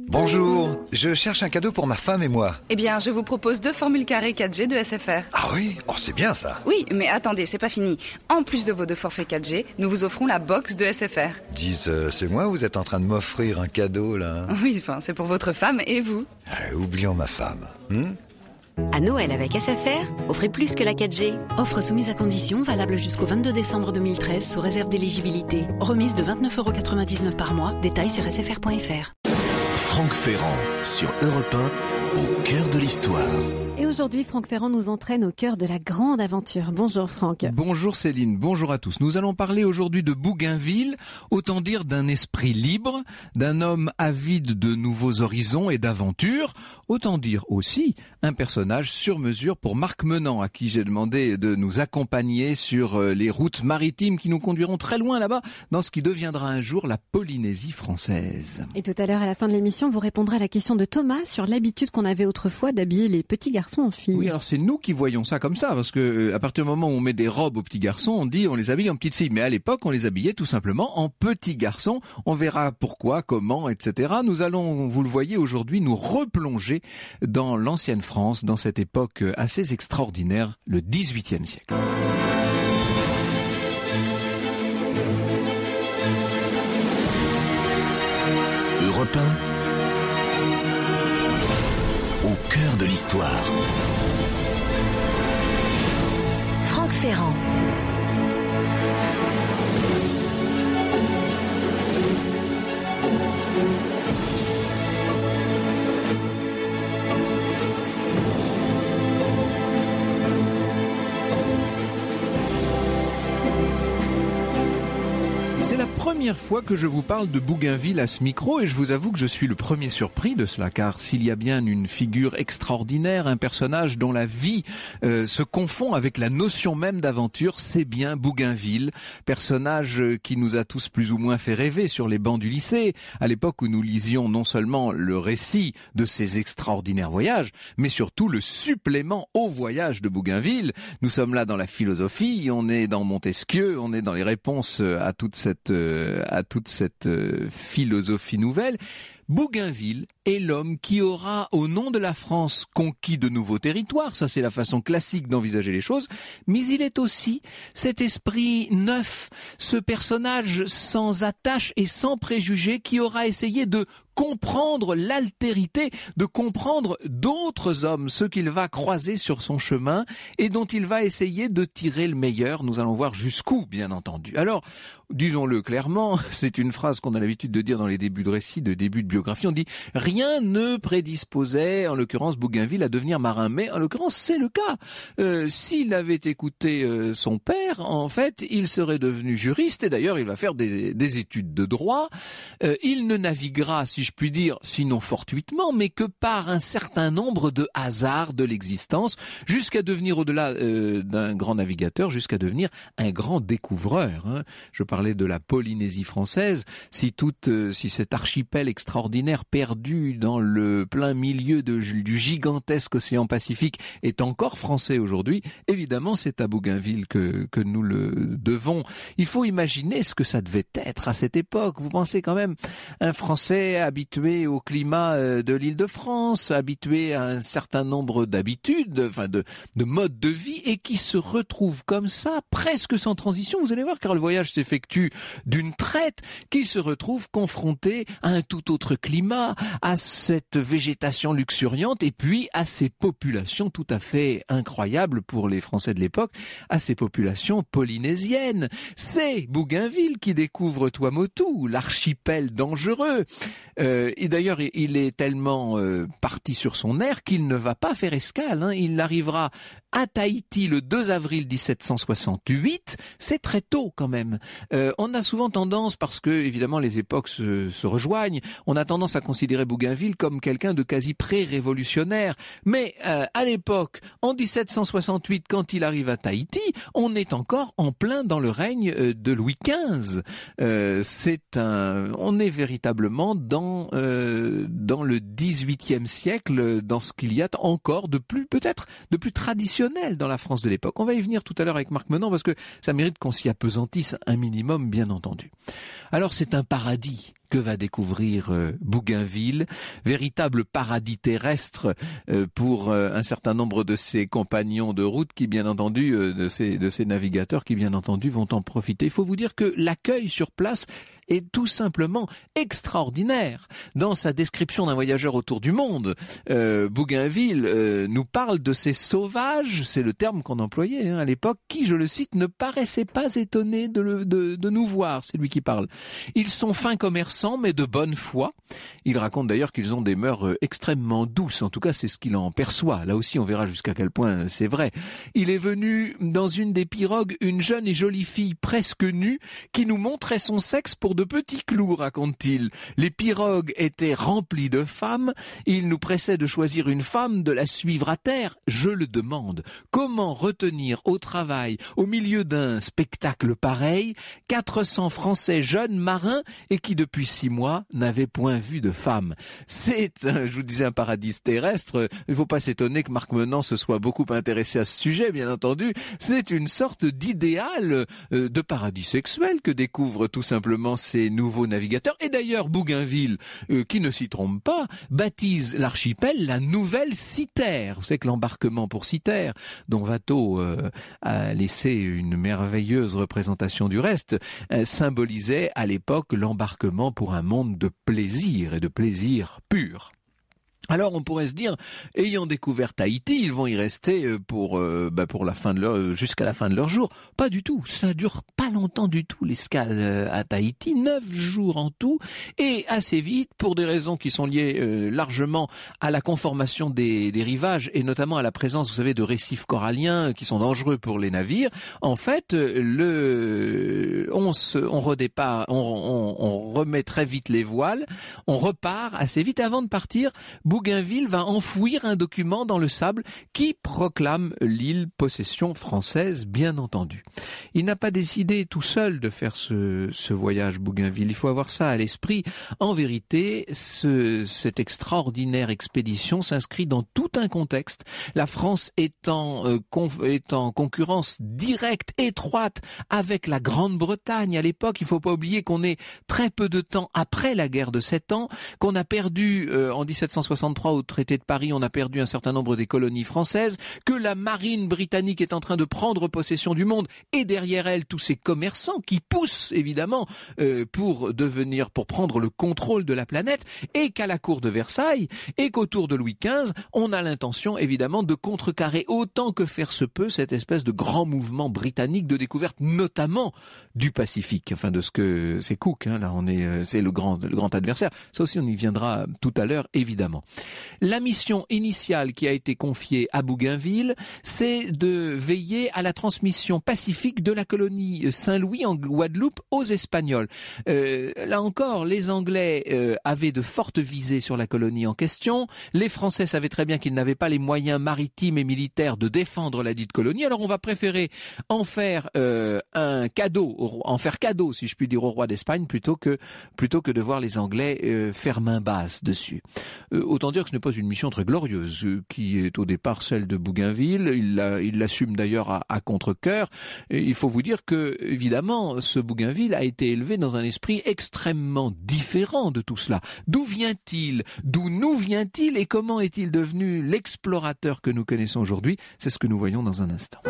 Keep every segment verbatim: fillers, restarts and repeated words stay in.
Bonjour, je cherche un cadeau pour ma femme et moi. Eh bien, je vous propose deux formules carrées quatre G de S F R. Ah oui? Oh, c'est bien ça. Oui, mais attendez, c'est pas fini. En plus de vos deux forfaits quatre G, nous vous offrons la box de S F R. Dites, euh, c'est moi ou vous êtes en train de m'offrir un cadeau, là? Oui, enfin, c'est pour votre femme et vous. Ah, oublions ma femme. Hmm À Noël avec S F R, offrez plus que la quatre G. Offre soumise à condition, valable jusqu'au vingt-deux décembre deux mille treize, sous réserve d'éligibilité. Remise de vingt-neuf euros quatre-vingt-dix-neuf par mois. Détails sur s f r point f r. Franck Ferrand sur Europe un, au cœur de l'histoire. Et aujourd'hui, Franck Ferrand nous entraîne au cœur de la grande aventure. Bonjour Franck. Bonjour Céline, bonjour à tous. Nous allons parler aujourd'hui de Bougainville, autant dire d'un esprit libre, d'un homme avide de nouveaux horizons et d'aventures, autant dire aussi un personnage sur mesure pour Marc Menant, à qui j'ai demandé de nous accompagner sur les routes maritimes qui nous conduiront très loin là-bas, dans ce qui deviendra un jour la Polynésie française. Et tout à l'heure, à la fin de l'émission, vous répondrez à la question de Thomas sur l'habitude qu'on avait autrefois d'habiller les petits garçons en filles. Oui, alors c'est nous qui voyons ça comme ça, parce que euh, à partir du moment où on met des robes aux petits garçons, on dit on les habille en petites filles. Mais à l'époque, on les habillait tout simplement en petits garçons. On verra pourquoi, comment, et cetera. Nous allons, vous le voyez aujourd'hui, nous replonger dans l'ancienne France, dans cette époque assez extraordinaire, le dix-huitième siècle. Europe un, au cœur de l'histoire. Franck Ferrand. C'est la première fois que je vous parle de Bougainville à ce micro et je vous avoue que je suis le premier surpris de cela, car s'il y a bien une figure extraordinaire, un personnage dont la vie euh, se confond avec la notion même d'aventure, c'est bien Bougainville, personnage qui nous a tous plus ou moins fait rêver sur les bancs du lycée, à l'époque où nous lisions non seulement le récit de ces extraordinaires voyages, mais surtout le supplément au voyage de Bougainville. Nous sommes là dans la philosophie, on est dans Montesquieu, on est dans les réponses à toute cette à toute cette philosophie nouvelle. Bougainville est l'homme qui aura, au nom de la France, conquis de nouveaux territoires. Ça, c'est la façon classique d'envisager les choses. Mais il est aussi cet esprit neuf, ce personnage sans attache et sans préjugés qui aura essayé de comprendre l'altérité, de comprendre d'autres hommes, ceux qu'il va croiser sur son chemin et dont il va essayer de tirer le meilleur. Nous allons voir jusqu'où, bien entendu. Alors, disons-le clairement, c'est une phrase qu'on a l'habitude de dire dans les débuts de récits, de débuts de biographie. On dit « rien ne prédisposait, en l'occurrence Bougainville, à devenir marin ». Mais en l'occurrence, c'est le cas. Euh, s'il avait écouté euh, son père, en fait, il serait devenu juriste et d'ailleurs, il va faire des, des études de droit. Euh, il ne naviguera, si je puis dire, sinon fortuitement, mais que par un certain nombre de hasards de l'existence, jusqu'à devenir, au-delà euh, d'un grand navigateur, jusqu'à devenir un grand découvreur. Hein. Je parlais de la Polynésie française. Si toute, euh, si cet archipel extraordinaire perdu dans le plein milieu de, du gigantesque océan Pacifique est encore français aujourd'hui, évidemment, c'est à Bougainville que, que nous le devons. Il faut imaginer ce que ça devait être à cette époque. Vous pensez quand même, un Français habitué au climat de l'Île-de-France, habitué à un certain nombre d'habitudes, enfin de, de modes de vie, et qui se retrouve comme ça, presque sans transition. Vous allez voir, car le voyage s'effectue d'une traite, qui se retrouve confronté à un tout autre climat, à cette végétation luxuriante, et puis à ces populations tout à fait incroyables pour les Français de l'époque, à ces populations polynésiennes. C'est Bougainville qui découvre Tuamotu, l'archipel dangereux. Euh, et d'ailleurs, il est tellement euh, parti sur son air qu'il ne va pas faire escale. Hein. Il arrivera à Tahiti le deux avril dix-sept cent soixante-huit. C'est très tôt quand même. Euh, on a souvent tendance, parce que évidemment les époques se, se rejoignent, on a tendance à considérer Bougainville comme quelqu'un de quasi pré-révolutionnaire. Mais euh, à l'époque, en dix-sept cent soixante-huit, quand il arrive à Tahiti, on est encore en plein dans le règne de Louis quinze. Euh, c'est un, on est véritablement dans euh, dans le dix-huitième siècle, dans ce qu'il y a encore de plus peut-être de plus traditionnel dans la France de l'époque. On va y venir tout à l'heure avec Marc Menant parce que ça mérite qu'on s'y appesantisse un minimum, bien entendu. Alors c'est un paradis que va découvrir euh, Bougainville, véritable paradis terrestre euh, pour euh, un certain nombre de ses compagnons de route qui, bien entendu, euh, de ces de ces navigateurs qui, bien entendu, vont en profiter. Il faut vous dire que l'accueil sur place est tout simplement extraordinaire. Dans sa description d'un voyageur autour du monde, euh, Bougainville euh, nous parle de ces sauvages, c'est le terme qu'on employait hein, à l'époque, qui, je le cite, ne paraissaient pas étonnés de, le, de, de nous voir. C'est lui qui parle. Ils sont fins commerçants, mais de bonne foi. Il raconte d'ailleurs qu'ils ont des mœurs euh, extrêmement douces. En tout cas, c'est ce qu'il en perçoit. Là aussi, on verra jusqu'à quel point euh, c'est vrai. Il est venu dans une des pirogues une jeune et jolie fille presque nue qui nous montrait son sexe pour de petits clous, raconte-t-il. Les pirogues étaient remplies de femmes. Il nous pressait de choisir une femme, de la suivre à terre. Je le demande. Comment retenir au travail, au milieu d'un spectacle pareil, quatre cents Français jeunes marins et qui depuis six mois n'avaient point vu de femme? C'est, je vous disais, un paradis terrestre. Il ne faut pas s'étonner que Marc Menant se soit beaucoup intéressé à ce sujet, bien entendu. C'est une sorte d'idéal de paradis sexuel que découvrent tout simplement ces nouveaux navigateurs. Et d'ailleurs, Bougainville, euh, qui ne s'y trompe pas, baptise l'archipel la Nouvelle Cythère. Vous savez que l'embarquement pour Cythère, dont Watteau euh, a laissé une merveilleuse représentation du reste, euh, symbolisait à l'époque l'embarquement pour un monde de plaisir et de plaisir pur. Alors on pourrait se dire, ayant découvert Tahiti, ils vont y rester pour euh, bah pour la fin de leur jusqu'à la fin de leur jour. Pas du tout, ça dure pas longtemps du tout l'escale à Tahiti, neuf jours en tout, et assez vite pour des raisons qui sont liées euh, largement à la conformation des, des rivages et notamment à la présence, vous savez, de récifs coralliens qui sont dangereux pour les navires. En fait, le on se on redépart, on, on, on remet très vite les voiles, on repart assez vite. Avant de partir, Bougainville va enfouir un document dans le sable qui proclame l'île possession française, bien entendu. Il n'a pas décidé tout seul de faire ce, ce voyage, Bougainville. Il faut avoir ça à l'esprit. En vérité, ce, cette extraordinaire expédition s'inscrit dans tout un contexte. La France est en, euh, con, est en concurrence directe, étroite avec la Grande-Bretagne à l'époque. Il ne faut pas oublier qu'on est très peu de temps après la guerre de Sept Ans, qu'on a perdu euh, en dix-sept cent soixante-trois au traité de Paris, on a perdu un certain nombre des colonies françaises, que la marine britannique est en train de prendre possession du monde et derrière elle tous ces commerçants qui poussent évidemment euh, pour devenir, pour prendre le contrôle de la planète, et qu'à la cour de Versailles et qu'autour de Louis quinze, on a l'intention évidemment de contrecarrer autant que faire se peut cette espèce de grand mouvement britannique de découverte, notamment du Pacifique, enfin de ce que c'est Cook, hein, là on est, c'est le grand, le grand adversaire. Ça aussi on y viendra tout à l'heure évidemment. La mission initiale qui a été confiée à Bougainville, c'est de veiller à la transmission pacifique de la colonie Saint-Louis en Guadeloupe aux Espagnols. Euh, là encore, les Anglais euh, avaient de fortes visées sur la colonie en question. Les Français savaient très bien qu'ils n'avaient pas les moyens maritimes et militaires de défendre la dite colonie. Alors on va préférer en faire euh, un cadeau, en faire cadeau, si je puis dire, au roi d'Espagne, plutôt que plutôt que de voir les Anglais euh, faire main basse dessus. Euh, Autant dire que ce n'est pas une mission très glorieuse qui est au départ celle de Bougainville. Il la, il l'assume d'ailleurs à, à contre-cœur. Et il faut vous dire que, évidemment, ce Bougainville a été élevé dans un esprit extrêmement différent de tout cela. D'où vient-il? D'où nous vient-il? Et comment est-il devenu l'explorateur que nous connaissons aujourd'hui? C'est ce que nous voyons dans un instant.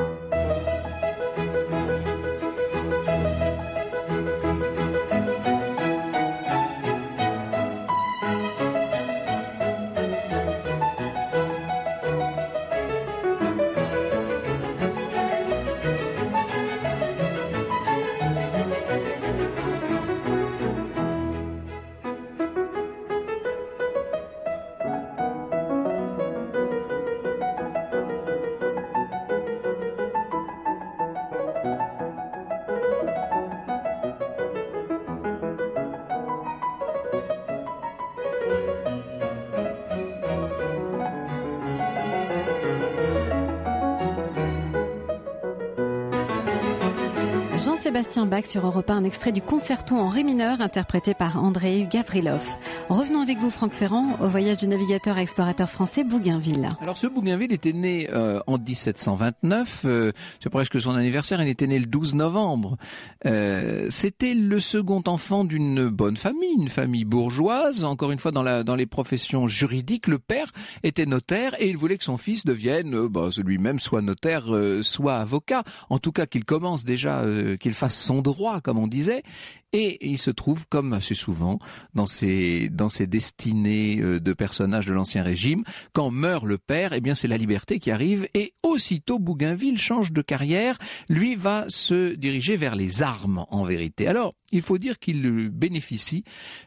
Jean-Sébastien Bach sur Europe un, un extrait du concerto en ré mineur interprété par Andrei Gavrilov. Revenons avec vous, Franck Ferrand, au voyage du navigateur et explorateur français Bougainville. Alors ce Bougainville était né euh, en dix-sept cent vingt-neuf, euh, c'est presque son anniversaire, il était né le douze novembre. Euh, c'était le second enfant d'une bonne famille, une famille bourgeoise, encore une fois dans, la, dans les professions juridiques. Le père était notaire et il voulait que son fils devienne, euh, bah, lui-même, soit notaire, euh, soit avocat. En tout cas, qu'il commence déjà, euh, qu'il fasse son droit, comme on disait. Et il se trouve, comme assez souvent, dans ces, dans ces destinées euh, de personnages de l'Ancien Régime, quand meurt le père, eh bien c'est la liberté qui arrive. Et aussitôt, Bougainville change de carrière. Lui va se diriger vers les armes, en vérité. Alors, il faut dire qu'il bénéficie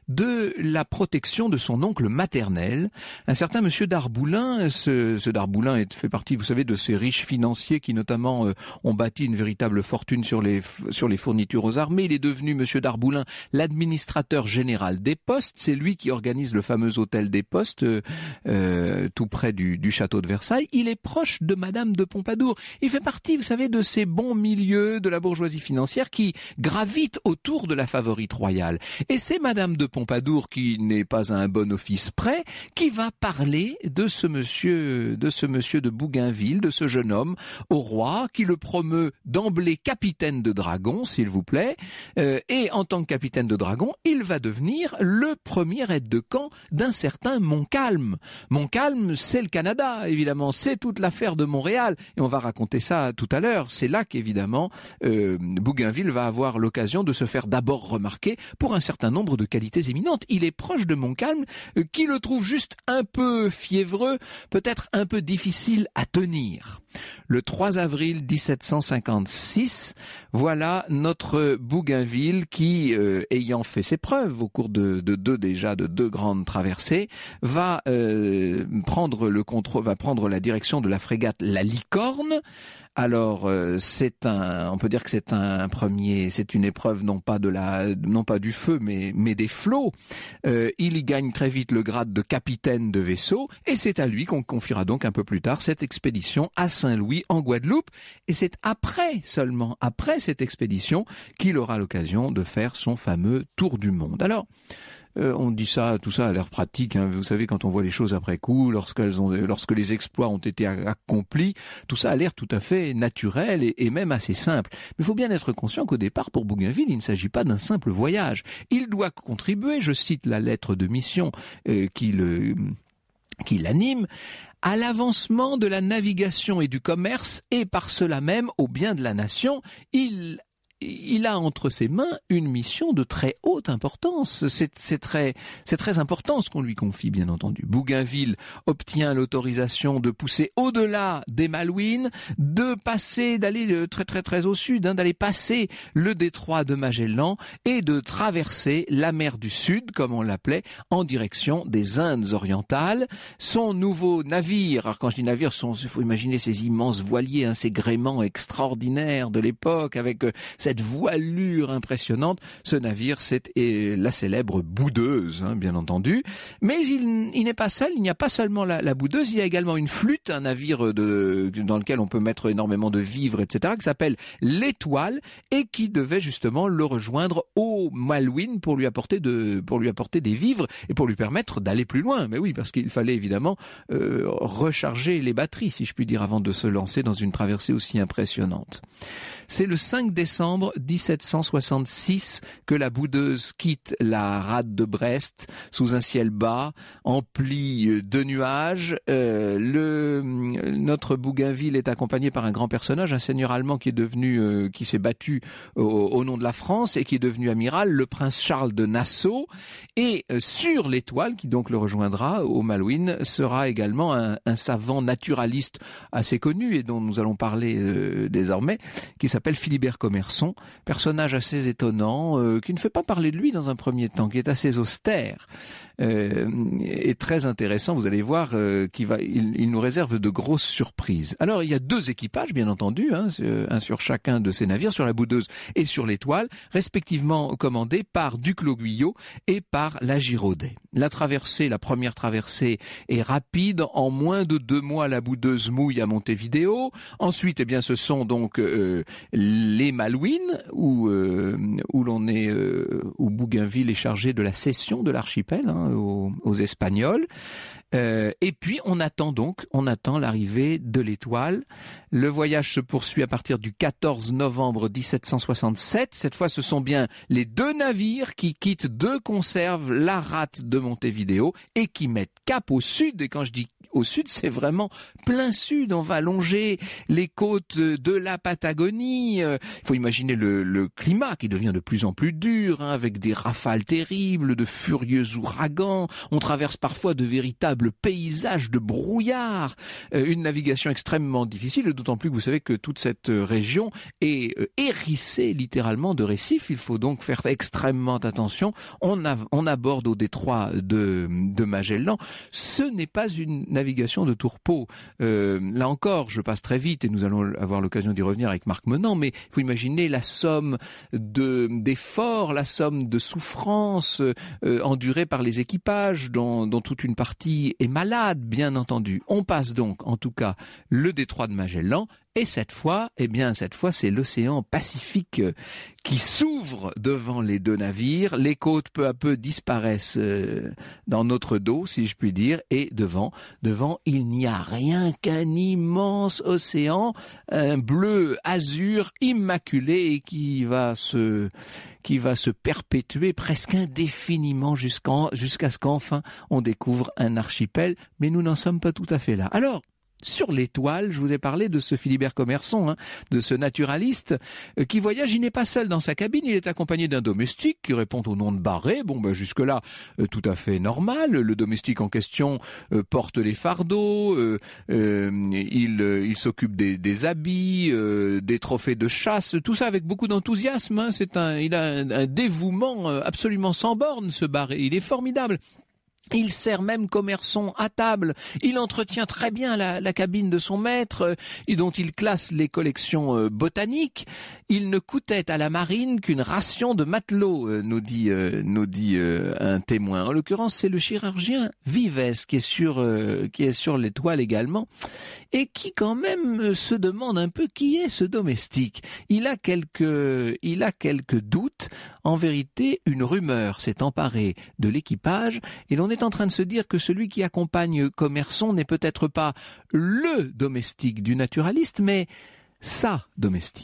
de la protection de son oncle maternel, un certain monsieur Darboulin. Ce, ce Darboulin est, fait partie, vous savez, de ces riches financiers qui notamment euh, ont bâti une véritable fortune sur les, sur les fournitures aux armées. Il est devenu monsieur Darboulin l'administrateur général des postes. C'est lui qui organise le fameux hôtel des postes euh, euh, tout près du, du château de Versailles. Il est proche de madame de Pompadour. Il fait partie, vous savez, de ces bons milieux de la bourgeoisie financière qui gravitent autour de de la favorite royale. Et c'est madame de Pompadour, qui n'est pas à un bon office près, qui va parler de ce monsieur, de ce monsieur de Bougainville, de ce jeune homme au roi, qui le promeut d'emblée capitaine de dragon, s'il vous plaît. Euh, et en tant que capitaine de dragon, il va devenir le premier aide de camp d'un certain Montcalm. Montcalm, c'est le Canada, évidemment. C'est toute l'affaire de Montréal. Et on va raconter ça tout à l'heure. C'est là qu'évidemment, euh, Bougainville va avoir l'occasion de se faire d'abord remarqué pour un certain nombre de qualités éminentes. Il est proche de Montcalm, euh, qui le trouve juste un peu fiévreux, peut-être un peu difficile à tenir. Le trois avril dix-sept cent cinquante-six, voilà notre Bougainville qui, euh, ayant fait ses preuves au cours de, de deux déjà de deux grandes traversées, va euh, prendre le contrôle, va prendre la direction de la frégate La Licorne. Alors euh, c'est un, on peut dire que c'est un premier, c'est une épreuve non pas de la, non pas du feu, mais mais des flots. Euh, il y gagne très vite le grade de capitaine de vaisseau, et c'est à lui qu'on confiera donc un peu plus tard cette expédition à Saint-Louis en Guadeloupe. Et c'est après seulement, après cette expédition, qu'il aura l'occasion de faire son fameux tour du monde. Alors. Euh, on dit ça, tout ça a l'air pratique, hein. Vous savez, quand on voit les choses après coup, lorsqu'elles ont, lorsque les exploits ont été accomplis, tout ça a l'air tout à fait naturel et, et même assez simple. Mais il faut bien être conscient qu'au départ, pour Bougainville, il ne s'agit pas d'un simple voyage. Il doit contribuer, je cite la lettre de mission euh, qui le, qui l'anime, à l'avancement de la navigation et du commerce, et par cela même au bien de la nation. Il Il a entre ses mains une mission de très haute importance. C'est, c'est très, c'est très important ce qu'on lui confie, bien entendu. Bougainville obtient l'autorisation de pousser au-delà des Malouines, de passer, d'aller très très très au sud, hein, d'aller passer le détroit de Magellan et de traverser la mer du Sud, comme on l'appelait, en direction des Indes orientales. Son nouveau navire, alors quand je dis navire, il faut imaginer ces immenses voiliers, hein, ces gréements extraordinaires de l'époque, avec euh, cette voilure impressionnante. Ce navire, c'est euh, la célèbre Boudeuse, hein, bien entendu. Mais il, il n'est pas seul, il n'y a pas seulement la, la Boudeuse, il y a également une flûte, un navire de, dans lequel on peut mettre énormément de vivres, et cetera, qui s'appelle l'Étoile, et qui devait justement le rejoindre au Malouines pour lui apporter de, pour lui apporter des vivres et pour lui permettre d'aller plus loin. Mais oui, parce qu'il fallait évidemment euh, recharger les batteries, si je puis dire, avant de se lancer dans une traversée aussi impressionnante. C'est le cinq décembre dix-sept cent soixante-six que la Boudeuse quitte la rade de Brest sous un ciel bas, empli de nuages. Euh, le, notre Bougainville est accompagné par un grand personnage, un seigneur allemand qui est devenu, euh, qui s'est battu au, au nom de la France et qui est devenu amiral, le prince Charles de Nassau. Et euh, sur l'Étoile, qui donc le rejoindra au Malouines, sera également un, un savant naturaliste assez connu et dont nous allons parler euh, désormais, qui s'appelle Philibert Commerson, personnage assez étonnant, euh, qui ne fait pas parler de lui dans un premier temps, qui est assez austère euh, et très intéressant. Vous allez voir euh, qu'il va, il, il nous réserve de grosses surprises. Alors il y a deux équipages, bien entendu, hein, un sur chacun de ces navires, sur la Boudeuse et sur l'Étoile, respectivement commandés par Duclos Guyot et par la Giraudet. La traversée, la première traversée est rapide. En moins de deux mois, la Boudeuse mouille à Montevideo. Ensuite, eh bien, ce sont donc euh, les Malouines ruines où euh, où l'on est euh, où Bougainville est chargé de la cession de l'archipel hein, aux, aux Espagnols. Euh, et puis on attend donc, on attend l'arrivée de l'Étoile. Le voyage se poursuit à partir du quatorze novembre dix-sept cent soixante-sept. Cette fois, ce sont bien les deux navires qui quittent de conserve la rate de Montevideo et qui mettent cap au sud. Et quand je dis au sud, c'est vraiment plein sud. On va longer les côtes de la Patagonie. Il faut imaginer le, le climat qui devient de plus en plus dur, hein, avec des rafales terribles, de furieux ouragans. On traverse parfois de véritables paysages de brouillard. Euh, une navigation extrêmement difficile, d'autant plus que vous savez que toute cette région est euh, hérissée littéralement de récifs. Il faut donc faire extrêmement attention. On, a, on aborde au détroit de, de Magellan. Ce n'est pas une navigation de tourpeau. Euh, là encore, je passe très vite et nous allons avoir l'occasion d'y revenir avec Marc Menant, mais il faut imaginer la somme de, d'efforts, la somme de souffrances euh, endurées par les équipages dont, dont toute une partie est malade, bien entendu. On passe donc, en tout cas, le détroit de Magellan. Et cette fois, eh bien, cette fois, c'est l'océan Pacifique qui s'ouvre devant les deux navires. Les côtes peu à peu disparaissent dans notre dos, si je puis dire. Et devant, devant, il n'y a rien qu'un immense océan, un bleu azur immaculé et qui va se, qui va se perpétuer presque indéfiniment jusqu'en, jusqu'à ce qu'enfin on découvre un archipel. Mais nous n'en sommes pas tout à fait là. Alors, sur l'Étoile, je vous ai parlé de ce Philibert Commerson, hein, de ce naturaliste euh, qui voyage. Il n'est pas seul dans sa cabine, il est accompagné d'un domestique qui répond au nom de Barré. Bon, ben jusque-là, euh, tout à fait normal. Le domestique en question euh, porte les fardeaux, euh, euh, il, euh, il s'occupe des, des habits, euh, des trophées de chasse, tout ça avec beaucoup d'enthousiasme. Hein. C'est un, il a un, un dévouement absolument sans borne, ce Barré. Il est formidable. Il sert même Commerson à table. Il entretient très bien la, la cabine de son maître, et dont il classe les collections euh, botaniques. Il ne coûtait à la marine qu'une ration de matelot, euh, nous dit, euh, nous dit euh, un témoin. En l'occurrence, c'est le chirurgien Vives qui est sur, euh, qui est sur l'Étoile également, et qui quand même se demande un peu qui est ce domestique. Il a quelques, il a quelques doutes. En vérité, une rumeur s'est emparée de l'équipage, et l'on est en train de se dire que celui qui accompagne Commerson n'est peut-être pas le domestique du naturaliste, mais sa domestique.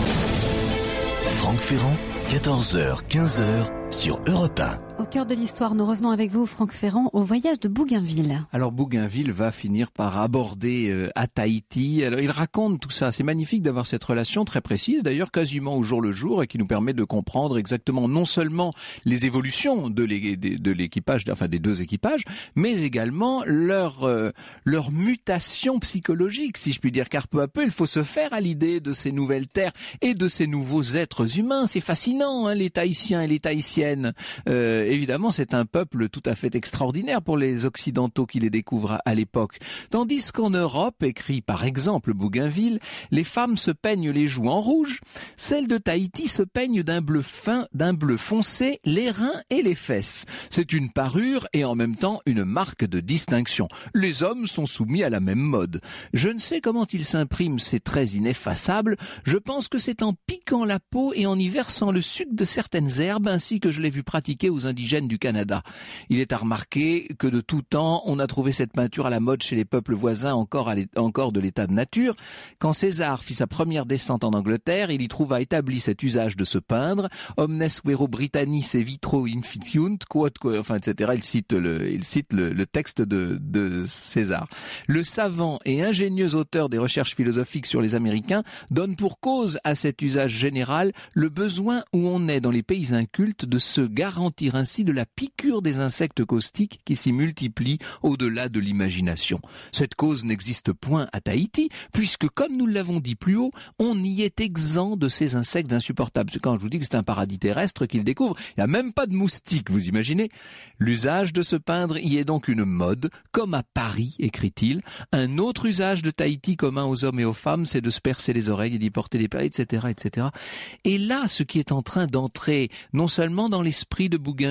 Franck Ferrand, quatorze heures quinze sur Europe un. Au cœur de l'histoire, nous revenons avec vous, Franck Ferrand, au voyage de Bougainville. Alors Bougainville va finir par aborder euh, à Tahiti. Alors il raconte tout ça. C'est magnifique d'avoir cette relation très précise, d'ailleurs quasiment au jour le jour, et qui nous permet de comprendre exactement non seulement les évolutions de, l'é- de l'équipage, enfin des deux équipages, mais également leur euh, leur mutation psychologique, si je puis dire, car peu à peu il faut se faire à l'idée de ces nouvelles terres et de ces nouveaux êtres humains. C'est fascinant, hein, les Tahitiens et les Tahitiennes. Euh, Évidemment, c'est un peuple tout à fait extraordinaire pour les Occidentaux qui les découvrent à, à l'époque. Tandis qu'en Europe, écrit par exemple Bougainville, les femmes se peignent les joues en rouge, celles de Tahiti se peignent d'un bleu fin, d'un bleu foncé, les reins et les fesses. C'est une parure et en même temps une marque de distinction. Les hommes sont soumis à la même mode. Je ne sais comment ils s'impriment ces traits ineffaçables, je pense que c'est en piquant la peau et en y versant le sucre de certaines herbes, ainsi que je l'ai vu pratiquer aux indigènes du Canada. Il est à remarquer que de tout temps, on a trouvé cette peinture à la mode chez les peuples voisins encore, à encore de l'état de nature. Quand César fit sa première descente en Angleterre, il y trouva établi cet usage de se peindre. Omnes vero Britannis et vitro inficiunt, quod, enfin, et cetera. Il cite le, il cite le, le texte de, de César. Le savant et ingénieux auteur des recherches philosophiques sur les Américains donne pour cause à cet usage général le besoin où on est dans les pays incultes de se garantir ainsi de la piqûre des insectes caustiques qui s'y multiplient au-delà de l'imagination. Cette cause n'existe point à Tahiti, puisque, comme nous l'avons dit plus haut, on y est exempt de ces insectes insupportables. Quand je vous dis que c'est un paradis terrestre qu'il découvre, il n'y a même pas de moustiques, vous imaginez? L'usage de se peindre y est donc une mode, comme à Paris, écrit-il. Un autre usage de Tahiti commun aux hommes et aux femmes, c'est de se percer les oreilles et d'y porter des perles, et cetera, et cetera. Et là, ce qui est en train d'entrer, non seulement dans l'esprit de Bougainville,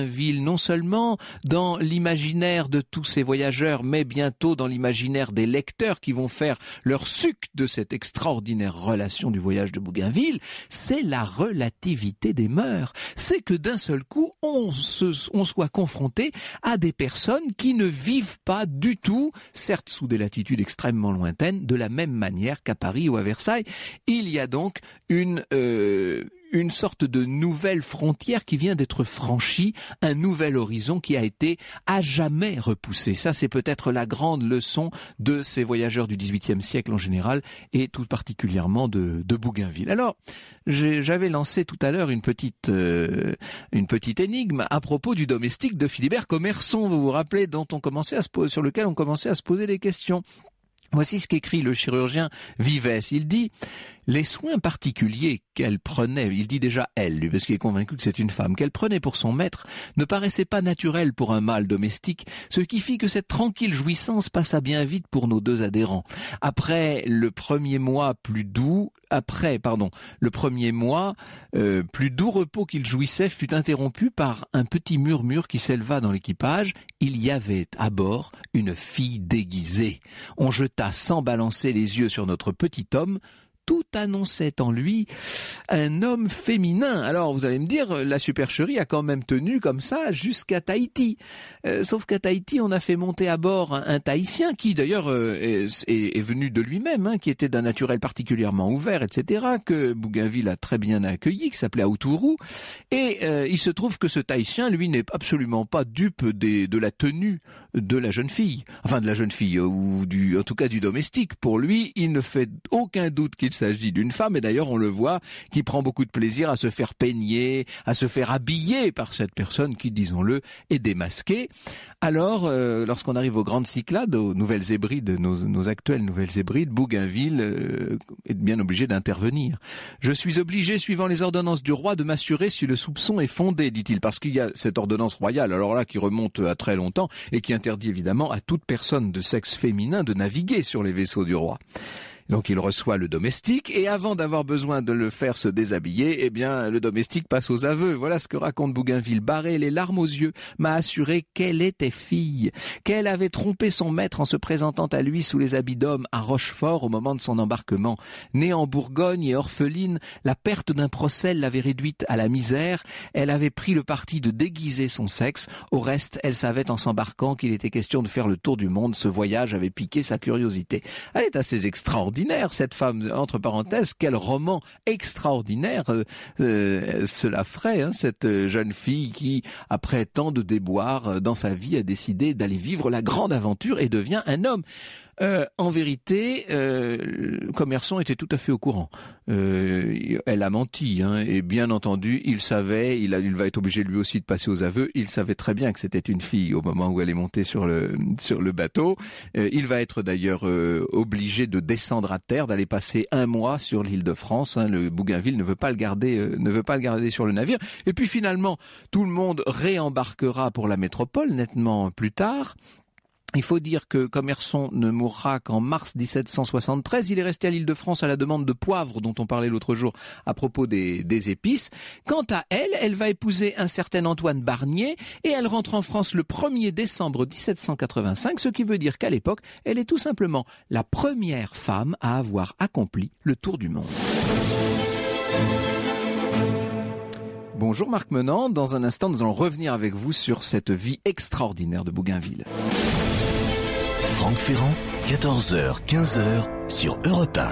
Bougainville, non seulement dans l'imaginaire de tous ces voyageurs, mais bientôt dans l'imaginaire des lecteurs qui vont faire leur suc de cette extraordinaire relation du voyage de Bougainville, c'est la relativité des mœurs. C'est que d'un seul coup, on, se, on soit confronté à des personnes qui ne vivent pas du tout, certes sous des latitudes extrêmement lointaines, de la même manière qu'à Paris ou à Versailles. Il y a donc une... Euh, une sorte de nouvelle frontière qui vient d'être franchie, un nouvel horizon qui a été à jamais repoussé. Ça, c'est peut-être la grande leçon de ces voyageurs du dix-huitième siècle en général et tout particulièrement de, de Bougainville. Alors, j'avais lancé tout à l'heure une petite euh, une petite énigme à propos du domestique de Philibert Commerson, vous vous rappelez, dont on commençait à se poser, sur lequel on commençait à se poser des questions. Voici ce qu'écrit le chirurgien Vives. Il dit « Les soins particuliers qu'elle prenait, il dit déjà elle, lui, parce qu'il est convaincu que c'est une femme, qu'elle prenait pour son maître, ne paraissaient pas naturels pour un mâle domestique, ce qui fit que cette tranquille jouissance passa bien vite pour nos deux adhérents. Après le premier mois plus doux, après, pardon, le premier mois, euh, plus doux repos qu'il jouissait fut interrompu par un petit murmure qui s'éleva dans l'équipage. Il y avait à bord une fille déguisée. On jeta sans balancer les yeux sur notre petit homme. Tout annonçait en lui un homme féminin. Alors vous allez me dire, la supercherie a quand même tenu comme ça jusqu'à Tahiti. Euh, sauf qu'à Tahiti, on a fait monter à bord un, un Tahitien qui d'ailleurs euh, est, est, est venu de lui-même, hein, qui était d'un naturel particulièrement ouvert, et cetera, que Bougainville a très bien accueilli, qui s'appelait Aoutourou. Et euh, il se trouve que ce Tahitien, lui, n'est absolument pas dupe des, de la tenue de la jeune fille. Enfin, de la jeune fille, ou du, en tout cas du domestique. Pour lui, il ne fait aucun doute qu'il s'agit d'une femme, et d'ailleurs on le voit, qui prend beaucoup de plaisir à se faire peigner, à se faire habiller par cette personne qui, disons-le, est démasquée. Alors, euh, lorsqu'on arrive aux grandes Cyclades, aux Nouvelles Hébrides, nos, nos actuelles Nouvelles Hébrides, Bougainville euh, est bien obligé d'intervenir. « Je suis obligé, suivant les ordonnances du roi, de m'assurer si le soupçon est fondé, dit-il, parce qu'il y a cette ordonnance royale, alors là, qui remonte à très longtemps, et qui interdit évidemment à toute personne de sexe féminin de naviguer sur les vaisseaux du roi. » Donc il reçoit le domestique et avant d'avoir besoin de le faire se déshabiller, eh bien le domestique passe aux aveux. Voilà ce que raconte Bougainville. Barré, les larmes aux yeux, m'a assuré qu'elle était fille, qu'elle avait trompé son maître en se présentant à lui sous les habits d'homme à Rochefort au moment de son embarquement. Née en Bourgogne et orpheline, la perte d'un procès l'avait réduite à la misère. Elle avait pris le parti de déguiser son sexe. Au reste, elle savait en s'embarquant qu'il était question de faire le tour du monde. Ce voyage avait piqué sa curiosité. Elle est assez extraordinaire. Cette femme, entre parenthèses, quel roman extraordinaire euh, euh, cela ferait, hein, cette jeune fille qui, après tant de déboires dans sa vie, a décidé d'aller vivre la grande aventure et devient un homme. Euh, en vérité, euh, Commerson était tout à fait au courant. Euh, elle a menti, hein, et bien entendu, il savait, il, a, il va être obligé lui aussi de passer aux aveux, il savait très bien que c'était une fille au moment où elle est montée sur le, sur le bateau. Euh, il va être d'ailleurs euh, obligé de descendre à terre, d'aller passer un mois sur l'île de France. Hein, le Bougainville ne veut pas le garder, euh, ne veut pas le garder sur le navire. Et puis finalement, tout le monde réembarquera pour la métropole nettement plus tard. Il faut dire que Commerson ne mourra qu'en mars dix-sept cent soixante-treize. Il est resté à l'île de France à la demande de poivre dont on parlait l'autre jour à propos des, des épices. Quant à elle, elle va épouser un certain Antoine Barnier et elle rentre en France le premier décembre dix-sept cent quatre-vingt-cinq, ce qui veut dire qu'à l'époque, elle est tout simplement la première femme à avoir accompli le tour du monde. Bonjour Marc Menand, dans un instant nous allons revenir avec vous sur cette vie extraordinaire de Bougainville. Franck Ferrand, quatorze heures quinze sur Europe un.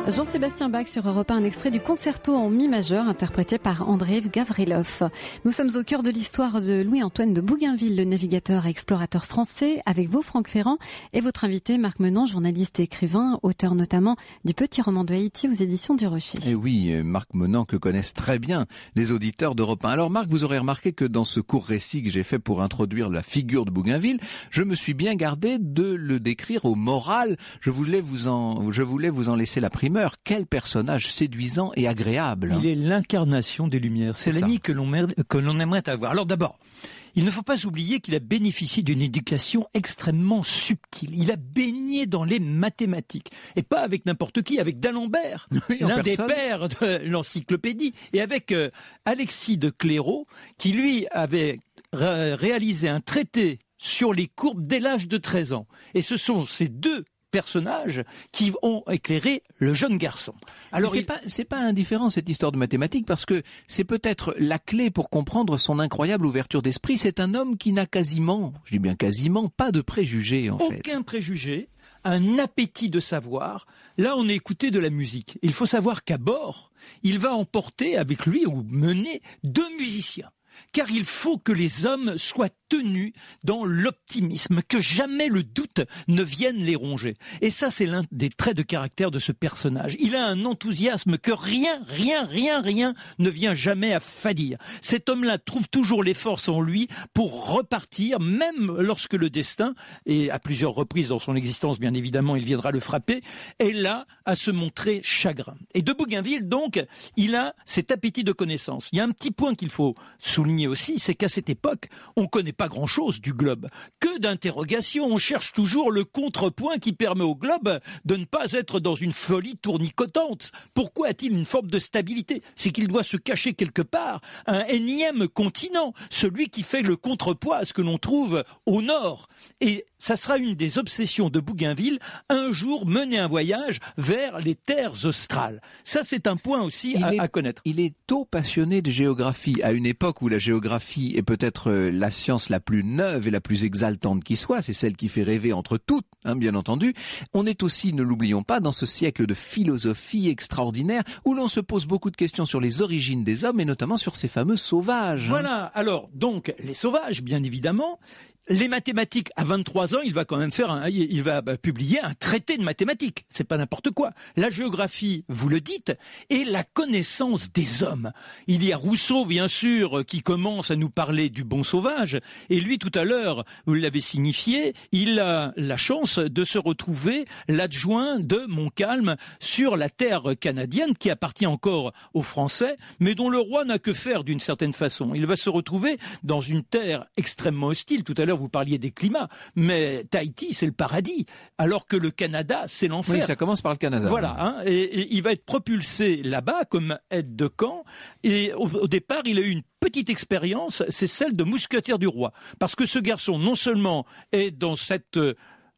Jean-Sébastien Bach sur Europe un, un extrait du concerto en mi majeur interprété par André Gavrilov. Nous sommes au cœur de l'histoire de Louis-Antoine de Bougainville, le navigateur et explorateur français, avec vous Franck Ferrand et votre invité Marc Menant, journaliste et écrivain, auteur notamment du Petit roman de Haïti aux éditions du Rocher. Et oui, Marc Menant que connaissent très bien les auditeurs d'Europe un. Alors Marc, vous aurez remarqué que dans ce court récit que j'ai fait pour introduire la figure de Bougainville, je me suis bien gardé de le décrire au moral. Je voulais vous en, je voulais vous en laisser la primeur. Quel personnage séduisant et agréable. Il est l'incarnation des Lumières. C'est, c'est l'ami que l'on, que l'on aimerait avoir. Alors d'abord, il ne faut pas oublier qu'il a bénéficié d'une éducation extrêmement subtile. Il a baigné dans les mathématiques. Et pas avec n'importe qui, avec d'Alembert, oui, l'un des pères de l'encyclopédie, et avec euh, Alexis de Clairaut, qui lui avait ré- réalisé un traité sur les courbes dès l'âge de treize ans. Et ce sont ces deux personnages qui ont éclairé le jeune garçon. Alors, c'est il... pas, c'est pas indifférent cette histoire de mathématiques parce que c'est peut-être la clé pour comprendre son incroyable ouverture d'esprit. C'est un homme qui n'a quasiment, je dis bien quasiment, pas de préjugés en Aucun fait. Aucun préjugé, un appétit de savoir. Là, on est écouté de la musique. Il faut savoir qu'à bord, il va emporter avec lui ou mener deux musiciens. Car il faut que les hommes soient tenus dans l'optimisme, que jamais le doute ne vienne les ronger. Et ça, c'est l'un des traits de caractère de ce personnage. Il a un enthousiasme que rien, rien, rien, rien ne vient jamais affadir. Cet homme-là trouve toujours les forces en lui pour repartir, même lorsque le destin, et à plusieurs reprises dans son existence, bien évidemment, il viendra le frapper, est là à se montrer chagrin. Et de Bougainville, donc, il a cet appétit de connaissance. Il y a un petit point qu'il faut souligner aussi, c'est qu'à cette époque, on connaît pas grand-chose du globe. Que d'interrogations, on cherche toujours le contrepoint qui permet au globe de ne pas être dans une folie tournicotante. Pourquoi a-t-il une forme de stabilité ? C'est qu'il doit se cacher quelque part, un énième continent, celui qui fait le contrepoids à ce que l'on trouve au nord. Et ça sera une des obsessions de Bougainville, un jour mener un voyage vers les terres australes. Ça, c'est un point aussi à, est, à connaître. Il est tôt passionné de géographie, à une époque où la géographie est peut-être la science la plus neuve et la plus exaltante qui soit, c'est celle qui fait rêver entre toutes, hein, bien entendu. On est aussi, ne l'oublions pas, dans ce siècle de philosophie extraordinaire où l'on se pose beaucoup de questions sur les origines des hommes et notamment sur ces fameux sauvages. Voilà, alors, donc, les sauvages, bien évidemment. Les mathématiques, à vingt-trois ans, il va quand même faire un, il va publier un traité de mathématiques. C'est pas n'importe quoi. La géographie, vous le dites, et la connaissance des hommes. Il y a Rousseau, bien sûr, qui commence à nous parler du bon sauvage. Et lui, tout à l'heure, vous l'avez signifié, il a la chance de se retrouver l'adjoint de Montcalm sur la terre canadienne, qui appartient encore aux Français, mais dont le roi n'a que faire d'une certaine façon. Il va se retrouver dans une terre extrêmement hostile. Tout à l'heure, vous parliez des climats, mais Tahiti, c'est le paradis, alors que le Canada, c'est l'enfer. Oui, ça commence par le Canada. Voilà, hein, et, et il va être propulsé là-bas comme aide de camp, et au, au départ, il a eu une petite expérience, c'est celle de mousquetaire du roi, parce que ce garçon, non seulement est dans cette euh,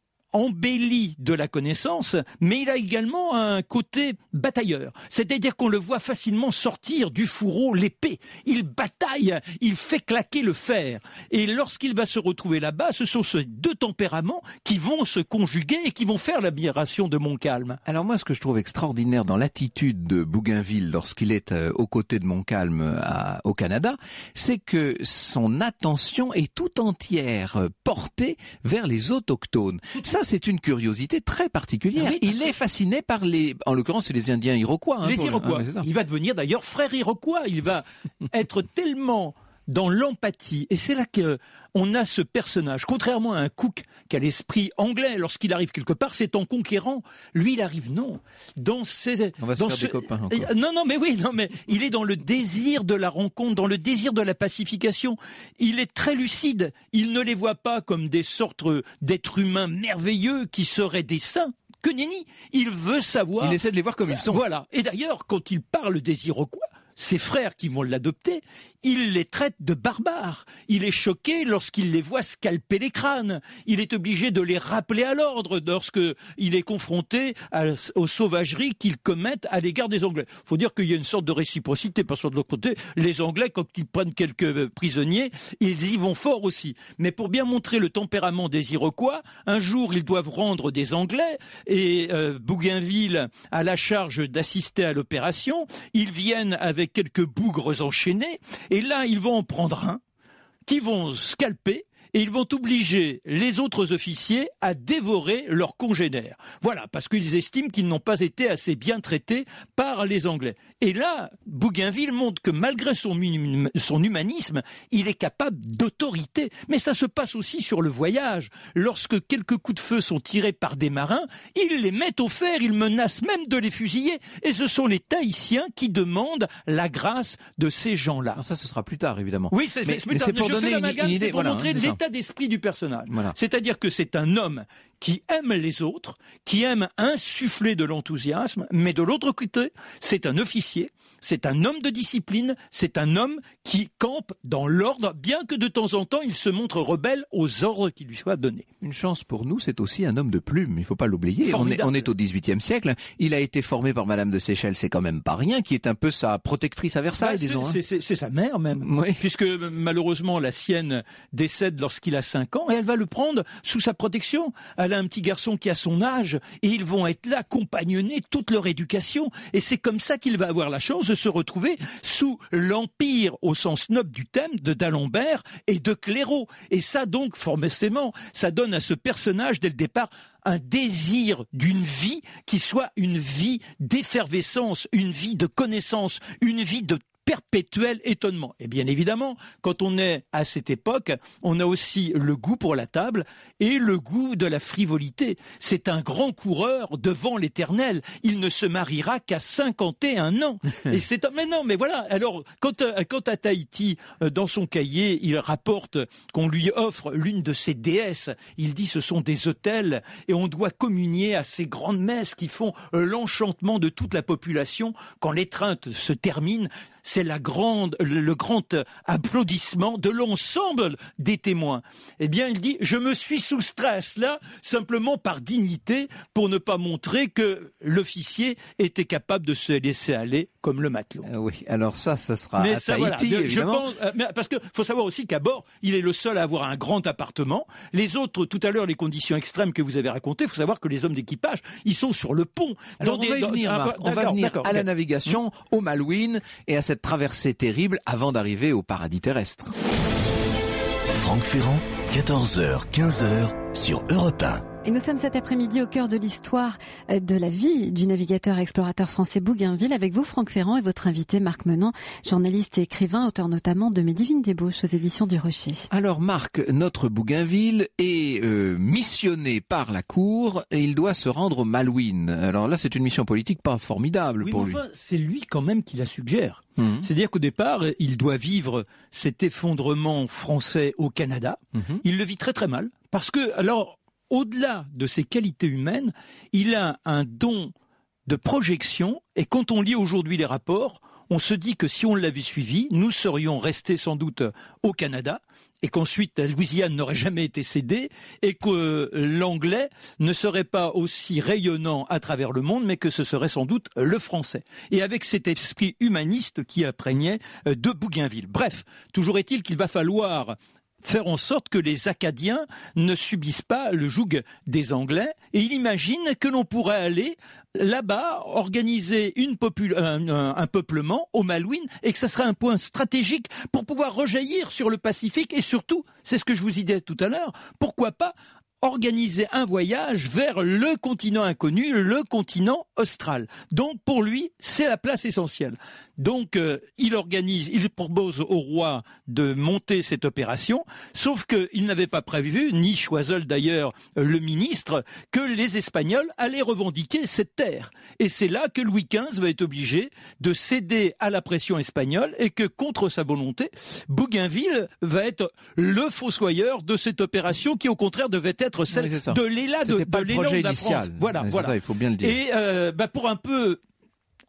embelli de la connaissance, mais il a également un côté batailleur. C'est-à-dire qu'on le voit facilement sortir du fourreau l'épée. Il bataille, il fait claquer le fer. Et lorsqu'il va se retrouver là-bas, ce sont ces deux tempéraments qui vont se conjuguer et qui vont faire l'admiration de Montcalm. Alors moi, ce que je trouve extraordinaire dans l'attitude de Bougainville lorsqu'il est euh, aux côtés de Montcalm à, au Canada, c'est que son attention est tout entière euh, portée vers les autochtones. Ça, c'est une curiosité très particulière. Oui, il est que... fasciné par les, en l'occurrence, c'est les Indiens Iroquois. Hein, les Iroquois. Le... Ah, il va devenir d'ailleurs frère Iroquois. Il va être tellement dans l'empathie. Et c'est là qu'on a ce personnage. Contrairement à un Cook qui a l'esprit anglais, lorsqu'il arrive quelque part, c'est en conquérant. Lui, il arrive, non. Dans ces, On va dans se faire ce... des copains encore. Non, non, mais oui, non, mais il est dans le désir de la rencontre, dans le désir de la pacification. Il est très lucide. Il ne les voit pas comme des sortes d'êtres humains merveilleux qui seraient des saints. Que nenni. Il veut savoir. Il essaie de les voir comme ils sont. Voilà. Et d'ailleurs, quand il parle des Iroquois, ses frères qui vont l'adopter, il les traite de barbares. Il est choqué lorsqu'il les voit scalper les crânes. Il est obligé de les rappeler à l'ordre lorsqu'il est confronté à, aux sauvageries qu'ils commettent à l'égard des Anglais. Il faut dire qu'il y a une sorte de réciprocité, parce que de l'autre côté, les Anglais, quand ils prennent quelques prisonniers, ils y vont fort aussi. Mais pour bien montrer le tempérament des Iroquois, un jour, ils doivent rendre des Anglais, et euh, Bougainville a la charge d'assister à l'opération. Ils viennent avec quelques bougres enchaînés, et là, ils vont en prendre un, qui vont scalper, et ils vont obliger les autres officiers à dévorer leurs congénères. Voilà, parce qu'ils estiment qu'ils n'ont pas été assez bien traités par les Anglais. Et là, Bougainville montre que malgré son, son humanisme, il est capable d'autorité. Mais ça se passe aussi sur le voyage. Lorsque quelques coups de feu sont tirés par des marins, il les met au fer, il menace même de les fusiller. Et ce sont les Tahitiens qui demandent la grâce de ces gens-là. Alors ça, ce sera plus tard, évidemment. Oui, c'est, mais, c'est, mais c'est pour donner une, une idée. C'est pour voilà, montrer c'est l'état d'esprit du personnage. Voilà. C'est-à-dire que c'est un homme qui aime les autres, qui aime insuffler de l'enthousiasme, mais de l'autre côté, c'est un officier, c'est un homme de discipline, c'est un homme qui campe dans l'ordre, bien que de temps en temps, il se montre rebelle aux ordres qui lui soient donnés. Une chance pour nous, c'est aussi un homme de plume, il ne faut pas l'oublier. On est, on est au dix-huitième siècle, il a été formé par Madame de Seychelles, c'est quand même pas rien, qui est un peu sa protectrice à Versailles, bah, disons. C'est, hein. c'est, c'est sa mère même, oui. Puisque malheureusement la sienne décède lorsqu'il a cinq ans, et elle va le prendre sous sa protection. Elle a un petit garçon qui a son âge, et ils vont être là, compagnonnés toute leur éducation, et c'est comme ça qu'il va avoir la chance de se retrouver sous l'empire, au sens noble du terme, de d'Alembert et de Clairaut. Et ça donc, forcément, ça donne à ce personnage, dès le départ, un désir d'une vie qui soit une vie d'effervescence, une vie de connaissance, une vie de perpétuel étonnement. Et bien évidemment, quand on est à cette époque, on a aussi le goût pour la table et le goût de la frivolité. C'est un grand coureur devant l'éternel. Il ne se mariera qu'à cinquante et un ans. Et c'est mais non, mais voilà. Alors, quand, quand à Tahiti, dans son cahier, il rapporte qu'on lui offre l'une de ses déesses, il dit ce sont des autels et on doit communier à ces grandes messes qui font l'enchantement de toute la population. Quand l'étreinte se termine, c'est la grande, le grand applaudissement de l'ensemble des témoins. Eh bien, il dit, je me suis soustrait à cela simplement par dignité pour ne pas montrer que l'officier était capable de se laisser aller comme le matelot. Euh, oui, alors ça, ça sera mais à ça, Tahiti, voilà, évidemment. Je pense, euh, mais parce que faut savoir aussi qu'à bord, il est le seul à avoir un grand appartement. Les autres, tout à l'heure, les conditions extrêmes que vous avez racontées, il faut savoir que les hommes d'équipage, ils sont sur le pont. Alors dans on des, va y dans, venir, un, Marc. On va venir à la okay. navigation, au Malouine et à cette traversée terrible avant d'arriver au paradis terrestre. Franck Ferrand, quatorze heures quinze heures sur Europe un. Et nous sommes cet après-midi au cœur de l'histoire de la vie du navigateur et explorateur français Bougainville avec vous Franck Ferrand et votre invité Marc Menant, journaliste et écrivain, auteur notamment de Mes divines débauches aux éditions du Rocher. Alors Marc, notre Bougainville est euh, missionné par la cour et il doit se rendre au Malouine. Alors là, c'est une mission politique pas formidable oui, pour mais lui. Enfin, c'est lui quand même qui la suggère. Mmh. C'est-à-dire qu'au départ, il doit vivre cet effondrement français au Canada. Mmh. Il le vit très très mal parce que, alors, au-delà de ses qualités humaines, il a un don de projection et quand on lit aujourd'hui les rapports, on se dit que si on l'avait suivi, nous serions restés sans doute au Canada et qu'ensuite la Louisiane n'aurait jamais été cédée et que l'anglais ne serait pas aussi rayonnant à travers le monde, mais que ce serait sans doute le français. Et avec cet esprit humaniste qui imprégnait de Bougainville. Bref, toujours est-il qu'il va falloir faire en sorte que les Acadiens ne subissent pas le joug des Anglais. Et il imagine que l'on pourrait aller là-bas organiser une popul- un, un, un peuplement au Malouine et que ça serait un point stratégique pour pouvoir rejaillir sur le Pacifique et surtout, c'est ce que je vous disais tout à l'heure, pourquoi pas organiser un voyage vers le continent inconnu, le continent austral. Donc pour lui, c'est la place essentielle. Donc euh, il organise, il propose au roi de monter cette opération, sauf qu'il n'avait pas prévu, ni Choiseul d'ailleurs, le ministre, que les Espagnols allaient revendiquer cette terre. Et c'est là que Louis quinze va être obligé de céder à la pression espagnole et que contre sa volonté, Bougainville va être le fossoyeur de cette opération qui au contraire devait être celle oui, de l'élan de, pas de le l'élan projet de la initial. France. Voilà, Mais voilà. Ça, il faut bien le dire. Et euh, bah pour un peu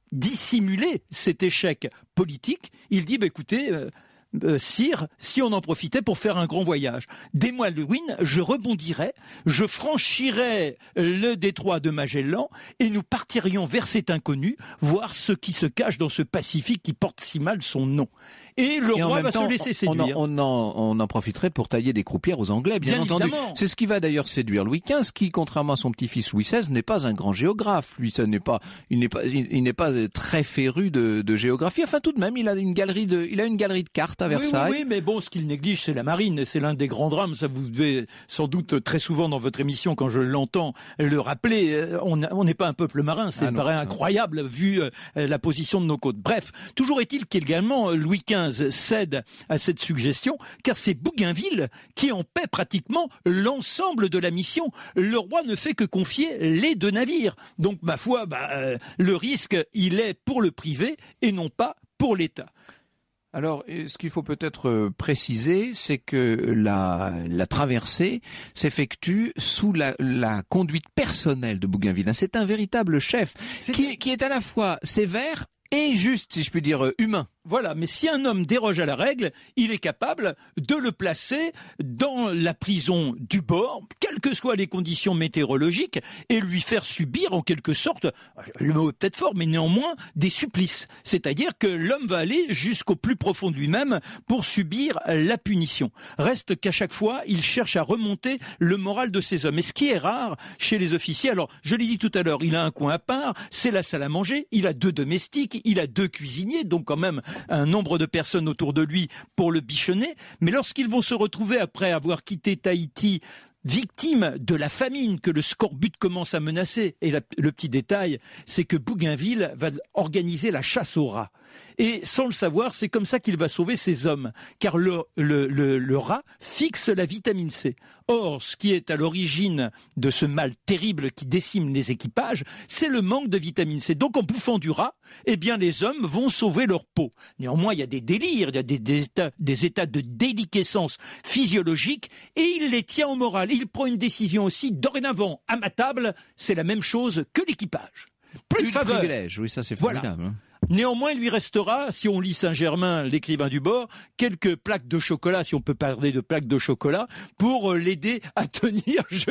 dissimuler cet échec politique, il dit bah, écoutez, euh, euh, sire, si on en profitait pour faire un grand voyage, dès Malouine, je rebondirais, je franchirais le détroit de Magellan et nous partirions vers cet inconnu, voir ce qui se cache dans ce Pacifique qui porte si mal son nom. Et le et roi va temps, se laisser séduire. On en, on, en, on en profiterait pour tailler des croupières aux Anglais, bien, bien entendu. Évidemment. C'est ce qui va d'ailleurs séduire Louis quinze, qui, contrairement à son petit-fils Louis seize, n'est pas un grand géographe. Lui, ça n'est pas, il n'est pas, il, il n'est pas très féru de, de géographie. Enfin, tout de même, il a une galerie de, il a une galerie de cartes à Versailles. Oui, oui, oui, mais bon, ce qu'il néglige, c'est la marine. C'est l'un des grands drames. Ça, vous devez sans doute très souvent dans votre émission, quand je l'entends, le rappeler. On n'est pas un peuple marin. C'est ah non, paraît incroyable vu la position de nos côtes. Bref, toujours est-il qu'également Louis quinze cède à cette suggestion, car c'est Bougainville qui en paie pratiquement l'ensemble de la mission. Le roi ne fait que confier les deux navires. Donc, ma foi, bah, euh, le risque, il est pour le privé et non pas pour l'État. Alors, ce qu'il faut peut-être préciser, c'est que la, la traversée s'effectue sous la, la conduite personnelle de Bougainville. C'est un véritable chef qui, qui est à la fois sévère et juste, si je puis dire, humain. Voilà, mais si un homme déroge à la règle, il est capable de le placer dans la prison du bord, quelles que soient les conditions météorologiques, et lui faire subir en quelque sorte, le mot est peut-être fort, mais néanmoins, des supplices. C'est-à-dire que l'homme va aller jusqu'au plus profond de lui-même pour subir la punition. Reste qu'à chaque fois, il cherche à remonter le moral de ces hommes. Et ce qui est rare chez les officiers, alors je l'ai dit tout à l'heure, il a un coin à part, c'est la salle à manger, il a deux domestiques, il a deux cuisiniers, donc quand même un nombre de personnes autour de lui pour le bichonner, mais lorsqu'ils vont se retrouver après avoir quitté Tahiti, victimes de la famine que le scorbut commence à menacer, et la, le petit détail, c'est que Bougainville va organiser la chasse aux rats. Et sans le savoir, c'est comme ça qu'il va sauver ses hommes, car le, le, le, le rat fixe la vitamine C. Or, ce qui est à l'origine de ce mal terrible qui décime les équipages, c'est le manque de vitamine C. Donc, en bouffant du rat, eh bien, les hommes vont sauver leur peau. Néanmoins, il y a des délires, il y a des, des, états, des états de déliquescence physiologique, et il les tient au moral. Il prend une décision aussi, dorénavant, à ma table, c'est la même chose que l'équipage. Plus, Plus de faveur. Privilège, oui, ça c'est formidable. Voilà. Néanmoins, il lui restera, si on lit Saint-Germain, l'écrivain du bord, quelques plaques de chocolat, si on peut parler de plaques de chocolat, pour l'aider à tenir, je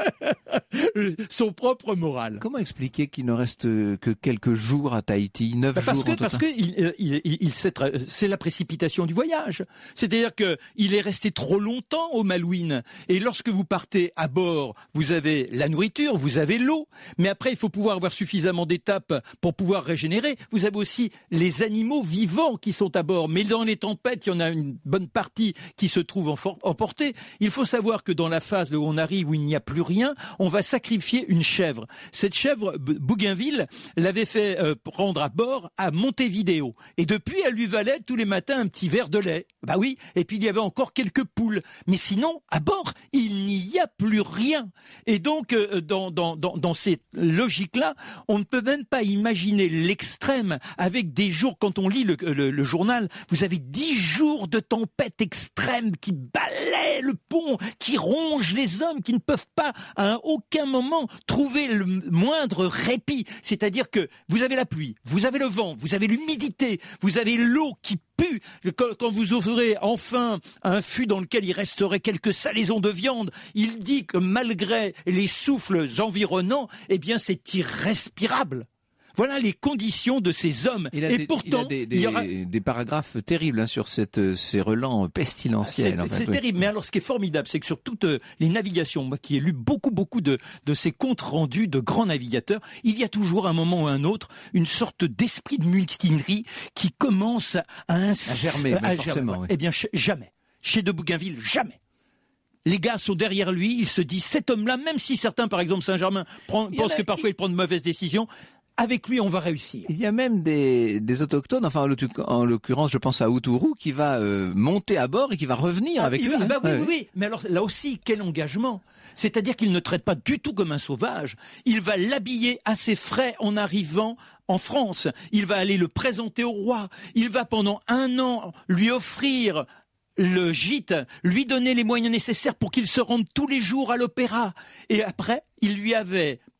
dirais, son propre moral. Comment expliquer qu'il ne reste que quelques jours à Tahiti, neuf bah parce jours que, en Parce que il, il, il, il c'est la précipitation du voyage. C'est-à-dire qu'il est resté trop longtemps au Malouine. Et lorsque vous partez à bord, vous avez la nourriture, vous avez l'eau. Mais après, il faut pouvoir avoir suffisamment d'étapes pour pouvoir régénérer. Vous avez aussi les animaux vivants qui sont à bord. Mais dans les tempêtes, il y en a une bonne partie qui se trouve emportée. Il faut savoir que dans la phase où on arrive, où il n'y a plus rien, on va sacrifier une chèvre. Cette chèvre, Bougainville l'avait fait euh, prendre à bord à Montevideo. Et depuis, elle lui valait tous les matins un petit verre de lait. Bah oui, et puis il y avait encore quelques poules. Mais sinon, à bord, il n'y a plus rien. Et donc, euh, dans, dans, dans, dans cette logique-là, on ne peut même pas imaginer l'extrême avec des jours, quand on lit le, le, le journal, vous avez dix jours de tempête extrême qui balaient le pont, qui rongent les hommes, qui ne peuvent pas à aucun moment trouver le moindre répit. C'est-à-dire que vous avez la pluie, vous avez le vent, vous avez l'humidité, vous avez l'eau qui pue. Quand, quand vous ouvrirez enfin un fût dans lequel il resterait quelques salaisons de viande, il dit que malgré les souffles environnants, eh bien c'est irrespirable. Voilà les conditions de ces hommes. Il a et des, pourtant, il, a des, des, il y aura des paragraphes terribles hein, sur cette, ces relents pestilentiels. C'est, en fait, c'est oui. terrible. Mais alors, ce qui est formidable, c'est que sur toutes les navigations, moi qui ai lu beaucoup, beaucoup de, de ces comptes rendus de grands navigateurs, il y a toujours un moment ou un autre une sorte d'esprit de mutinerie qui commence à, à germer. À germer. Oui. Eh bien, ch- jamais. Chez de Bougainville, jamais. Les gars sont derrière lui, ils se disent, cet homme-là, même si certains, par exemple Saint-Germain, prend, pensent a, que parfois il... il prend de mauvaises décisions, avec lui, on va réussir. Il y a même des, des autochtones, enfin en l'occurrence, je pense à Outourou, qui va euh, monter à bord et qui va revenir ah, avec lui. Va, hein. bah oui, ouais. oui, oui, mais alors là aussi, quel engagement. C'est-à-dire qu'il ne traite pas du tout comme un sauvage. Il va l'habiller à ses frais en arrivant en France. Il va aller le présenter au roi. Il va pendant un an lui offrir le gîte, lui donner les moyens nécessaires pour qu'il se rende tous les jours à l'opéra. Et après, il lui avait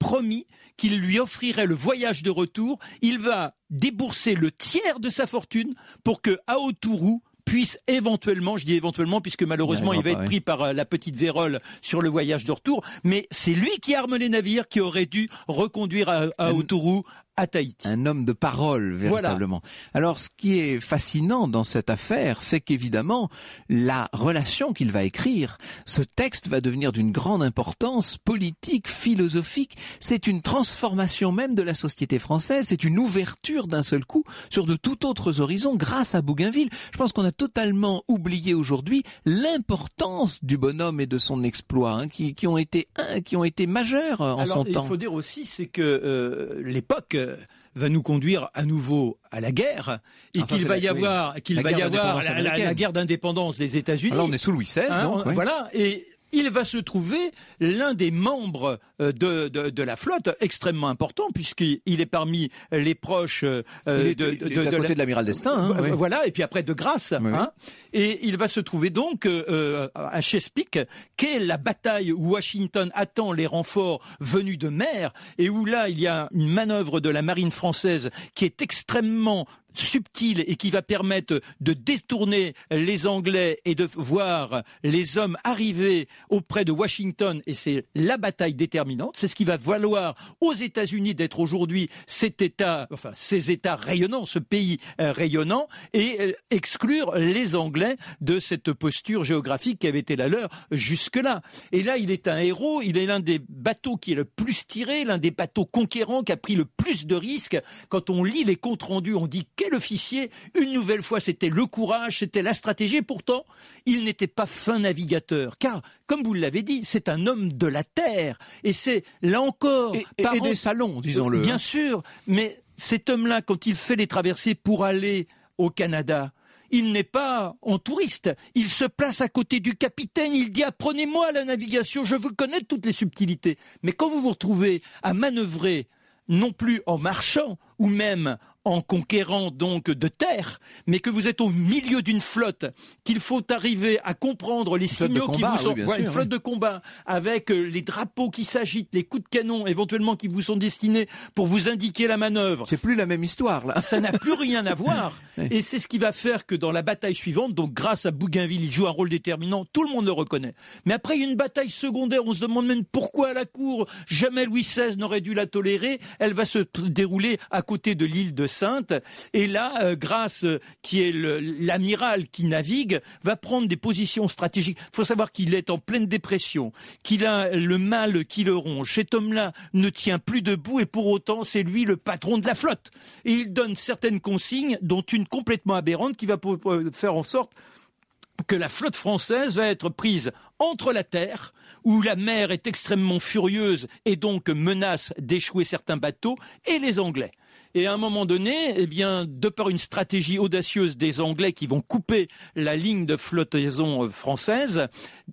promis qu'il lui offrirait le voyage de retour. Il va débourser le tiers de sa fortune pour que Aotourou puisse éventuellement, je dis éventuellement puisque malheureusement il, il va pas, être oui. pris par la petite vérole sur le voyage de retour, mais c'est lui qui arme les navires qui aurait dû reconduire à, à Aotourou à Tahiti. Un homme de parole, véritablement. Voilà. Alors, ce qui est fascinant dans cette affaire, c'est qu'évidemment, la relation qu'il va écrire, ce texte va devenir d'une grande importance politique, philosophique. C'est une transformation même de la société française. C'est une ouverture d'un seul coup sur de tout autres horizons grâce à Bougainville. Je pense qu'on a totalement oublié aujourd'hui l'importance du bonhomme et de son exploit, hein, qui, qui ont été, hein, qui ont été majeurs en Alors, son temps. Il faut dire aussi, c'est que euh, l'époque va nous conduire à nouveau à la guerre et ah, qu'il va y avoir, qu'il va y avoir la, la, la guerre d'indépendance des États-Unis. Alors on est sous Louis seize, hein, donc, on, oui. Voilà, et il va se trouver l'un des membres de, de, de la flotte extrêmement important puisqu'il est parmi les proches euh, il est, de, il est de, à de côté la, de l'amiral d'Estaing. Hein, euh, oui. Voilà, et puis après de Grasse. Oui, hein, oui. Et il va se trouver donc euh, à Chesapeake, qu'est la bataille où Washington attend les renforts venus de mer et où là il y a une manœuvre de la marine française qui est extrêmement subtil et qui va permettre de détourner les Anglais et de voir les hommes arriver auprès de Washington, et c'est la bataille déterminante. C'est ce qui va valoir aux États-Unis d'être aujourd'hui cet État, enfin ces États rayonnants, ce pays euh, rayonnant, et euh, exclure les Anglais de cette posture géographique qui avait été la leur jusque-là. Et là, il est un héros, il est l'un des bateaux qui est le plus tiré, l'un des bateaux conquérants qui a pris le plus de risques. Quand on lit les comptes rendus, on dit quel officier, une nouvelle fois, c'était le courage, c'était la stratégie. Et pourtant, il n'était pas fin navigateur, car, comme vous l'avez dit, c'est un homme de la terre. Et c'est, là encore... Et, et, et des salons, disons-le. Bien sûr, mais cet homme-là, quand il fait les traversées pour aller au Canada, il n'est pas en touriste. Il se place à côté du capitaine. Il dit « Apprenez-moi la navigation, je veux connaître toutes les subtilités. » Mais quand vous vous retrouvez à manœuvrer, non plus en marchant, ou même en conquérant donc de terre, mais que vous êtes au milieu d'une flotte, qu'il faut arriver à comprendre les signaux qui vous sont... Oui, voilà, sûr, une flotte oui. de combat, avec les drapeaux qui s'agitent, les coups de canon éventuellement qui vous sont destinés pour vous indiquer la manœuvre. C'est plus la même histoire, là. Ça n'a plus rien à voir. Oui. Et c'est ce qui va faire que dans la bataille suivante, donc grâce à Bougainville, il joue un rôle déterminant, tout le monde le reconnaît. Mais après, il y a une bataille secondaire, on se demande même pourquoi à la cour, jamais Louis seize n'aurait dû la tolérer. Elle va se dérouler à côté de l'île de Sainte. Et là, euh, Grasse, euh, qui est le, l'amiral qui navigue, va prendre des positions stratégiques. Il faut savoir qu'il est en pleine dépression, qu'il a le mal qui le ronge. Cet homme-là ne tient plus debout et pour autant, c'est lui le patron de la flotte. Et il donne certaines consignes, dont une complètement aberrante, qui va faire en sorte que la flotte française va être prise entre la terre, où la mer est extrêmement furieuse et donc menace d'échouer certains bateaux, et les Anglais. Et à un moment donné, eh bien, de par une stratégie audacieuse des Anglais qui vont couper la ligne de flottaison française,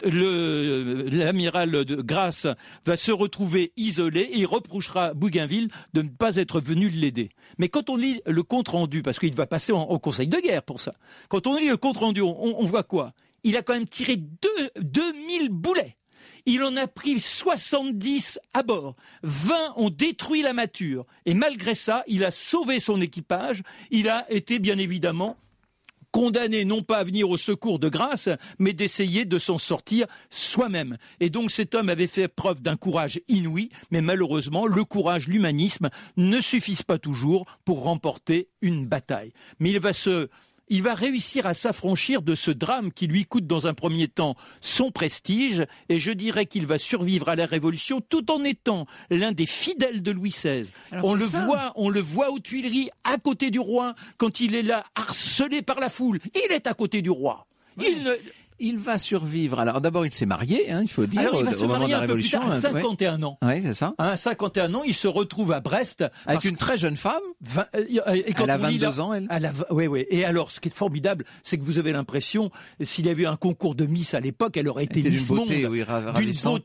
le, l'amiral de Grasse va se retrouver isolé et il reprochera à Bougainville de ne pas être venu l'aider. Mais quand on lit le compte-rendu, parce qu'il va passer en, en conseil de guerre pour ça, quand on lit le compte-rendu, on, on voit quoi ? Il a quand même tiré deux mille boulets. Il en a pris soixante-dix à bord. vingt ont détruit la mâture. Et malgré ça, il a sauvé son équipage. Il a été bien évidemment condamné non pas à venir au secours de Grasse, mais d'essayer de s'en sortir soi-même. Et donc cet homme avait fait preuve d'un courage inouï, mais malheureusement, le courage, l'humanisme ne suffisent pas toujours pour remporter une bataille. Mais il va se... Il va réussir à s'affranchir de ce drame qui lui coûte dans un premier temps son prestige, et je dirais qu'il va survivre à la Révolution tout en étant l'un des fidèles de Louis seize. Alors, on le ça. voit, on le voit aux Tuileries, à côté du roi, quand il est là, harcelé par la foule. Il est à côté du roi. Oui. Il ne... Il va survivre. Alors d'abord, il s'est marié, hein, il faut dire, Alors, il va au, se au moment de la un peu Révolution. Plus tard, à cinquante et un ans. Oui, c'est ça. À cinquante et un ans, il se retrouve à Brest. Avec une très jeune femme. vingt, et quand elle a on vingt-deux là, ans, elle. elle a, oui, oui. Et alors, ce qui est formidable, c'est que vous avez l'impression, s'il y avait eu un concours de Miss à l'époque, elle aurait été Miss Miss Monde. D'une beauté, oui, D'une beauté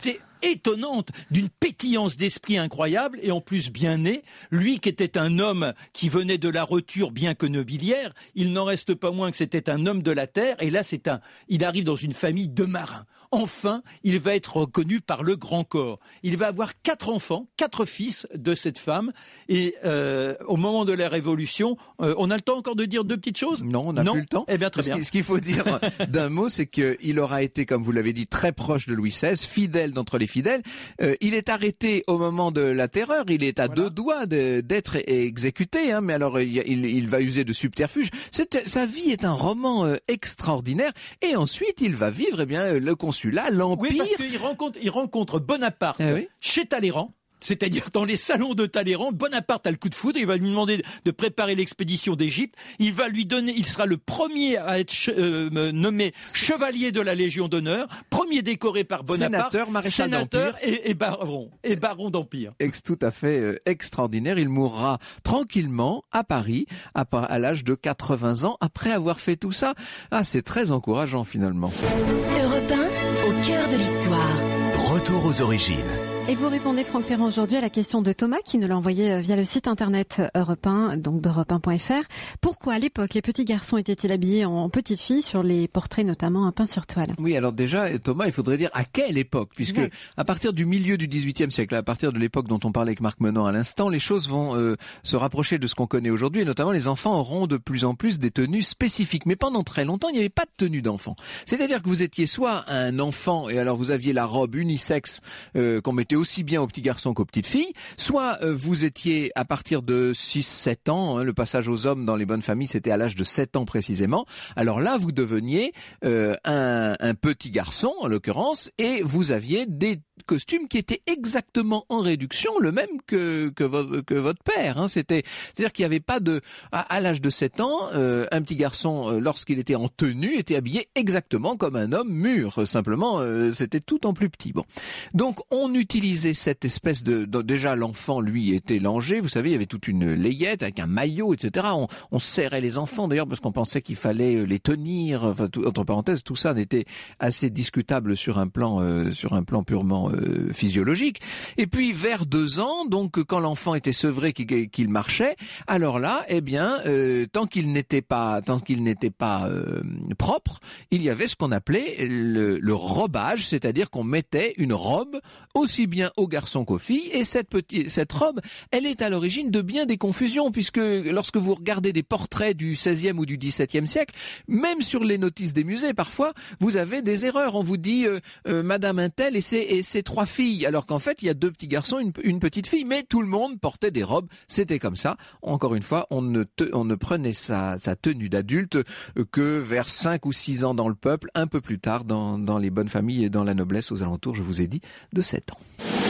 étonnante, d'une pétillance d'esprit incroyable, et en plus bien né. Lui qui était un homme qui venait de la reture bien que nobiliaire, il n'en reste pas moins que c'était un homme de la terre, et là c'est un, il arrive dans une famille de marins. Enfin, il va être reconnu par le grand corps. Il va avoir quatre enfants, quatre fils de cette femme, et euh, au moment de la Révolution, euh, on a le temps encore de dire deux petites choses ? Non, on n'a plus le temps. Eh bien, très bien. Ce qu'il faut dire d'un mot, c'est qu'il aura été, comme vous l'avez dit, très proche de Louis seize, fidèle d'entre les fidèles. Euh, il est arrêté au moment de la terreur, il est à voilà. deux doigts de, d'être exécuté, hein, mais alors il, il, il va user de subterfuges. C'est, sa vie est un roman euh, extraordinaire, et ensuite il va vivre eh bien, le consulat, l'Empire. Oui, parce qu'il rencontre, il rencontre Bonaparte eh oui. chez Talleyrand. C'est-à-dire dans les salons de Talleyrand, Bonaparte a le coup de foudre, il va lui demander de préparer l'expédition d'Égypte, il va lui donner, il sera le premier à être euh, nommé chevalier de la Légion d'honneur, premier décoré par Bonaparte, sénateur, maréchal sénateur d'Empire et, et baron, et baron d'Empire. Ex, tout à fait euh, extraordinaire, il mourra tranquillement à Paris à, à l'âge de quatre-vingts ans après avoir fait tout ça. Ah, c'est très encourageant finalement. Europe un, au cœur de l'histoire. Retour aux origines. Et vous répondez, Franck Ferrand, aujourd'hui à la question de Thomas qui nous l'a envoyé via le site internet Europe un, donc d'europe un point f r. Pourquoi à l'époque les petits garçons étaient-ils habillés en petites filles sur les portraits notamment peints sur toile ? Oui, alors déjà, Thomas, il faudrait dire à quelle époque, puisque exact. À partir du milieu du dix-huitième siècle, à partir de l'époque dont on parlait avec Marc Menant à l'instant, les choses vont euh, se rapprocher de ce qu'on connaît aujourd'hui, et notamment les enfants auront de plus en plus des tenues spécifiques. Mais pendant très longtemps, il n'y avait pas de tenue d'enfant. C'est-à-dire que vous étiez soit un enfant, et alors vous aviez la robe unisexe euh, qu'on mettait aussi bien aux petits garçons qu'aux petites filles, soit euh, vous étiez à partir de six sept ans, hein, le passage aux hommes dans les bonnes familles c'était à l'âge de sept ans précisément, alors là vous deveniez euh, un, un petit garçon en l'occurrence, et vous aviez des costumes qui étaient exactement en réduction, le même que que votre, que votre père. Hein. C'était, c'est-à-dire qu'il n'y avait pas de, à, à l'âge de sept ans, euh, un petit garçon euh, lorsqu'il était en tenue était habillé exactement comme un homme mûr. Simplement, euh, c'était tout en plus petit. Bon, donc on utilisait cette espèce de, de déjà l'enfant lui était langé. Vous savez, il y avait toute une layette avec un maillot, et cetera. On, on serrait les enfants d'ailleurs parce qu'on pensait qu'il fallait les tenir. Enfin, tout, entre parenthèses, tout ça n'était assez discutable sur un plan, euh, sur un plan purement Euh, physiologique. Et puis vers deux ans, donc quand l'enfant était sevré, qu'il, qu'il marchait, alors là, eh bien, euh, tant qu'il n'était pas, tant qu'il n'était pas euh, propre, il y avait ce qu'on appelait le, le robage, c'est-à-dire qu'on mettait une robe aussi bien aux garçons qu'aux filles. Et cette petite, cette robe, elle est à l'origine de bien des confusions, puisque lorsque vous regardez des portraits du seizième ou du dix-septième siècle, même sur les notices des musées, parfois, vous avez des erreurs. On vous dit euh, euh, Madame Untel et ses et ses trois filles, alors qu'en fait il y a deux petits garçons, une, une petite fille, mais tout le monde portait des robes, c'était comme ça. Encore une fois, on ne, te, on ne prenait sa, sa tenue d'adulte que vers cinq ou six ans dans le peuple, un peu plus tard dans, dans les bonnes familles et dans la noblesse aux alentours, je vous ai dit, de sept ans.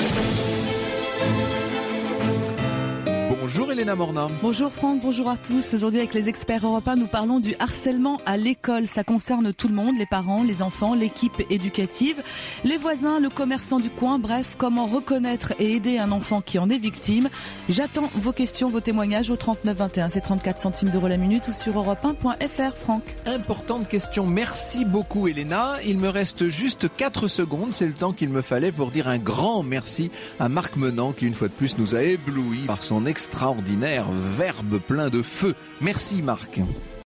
Bonjour Elena Morna. Bonjour Franck, bonjour à tous. Aujourd'hui avec les experts Europe un, nous parlons du harcèlement à l'école. Ça concerne tout le monde, les parents, les enfants, l'équipe éducative, les voisins, le commerçant du coin. Bref, comment reconnaître et aider un enfant qui en est victime. J'attends vos questions, vos témoignages au trente-neuf vingt et un. C'est trente-quatre centimes d'euros la minute ou sur europe un point f r. Franck. Importante question. Merci beaucoup Elena. Il me reste juste quatre secondes. C'est le temps qu'il me fallait pour dire un grand merci à Marc Menant qui une fois de plus nous a éblouis par son extraordinaire verbe plein de feu. Merci Marc.